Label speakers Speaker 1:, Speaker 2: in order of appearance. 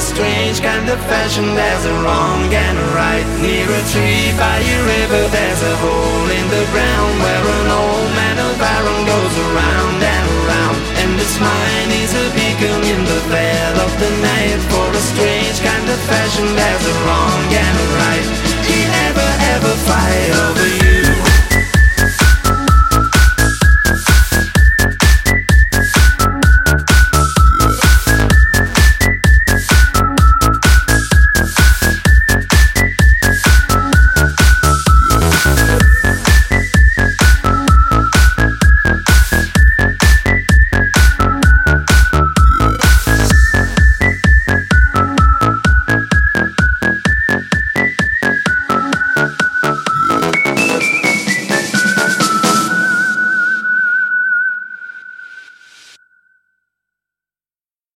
Speaker 1: a strange kind of fashion. There's a wrong and a right. Near a tree by a river, there's a hole in the ground where an old man of iron goes around and around. And its mine is a beacon in the veil of the night. For a strange kind of fashion, there's a wrong and a right. He ever fight over